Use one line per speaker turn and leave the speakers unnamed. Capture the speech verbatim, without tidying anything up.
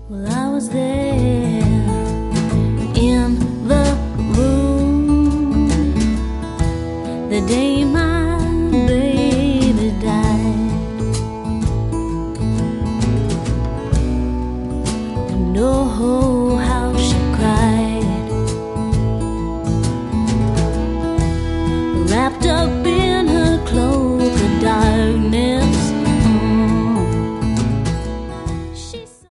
Well, I was there in the room the day my baby died. And oh, how she cried, wrapped up in her cloak of darkness.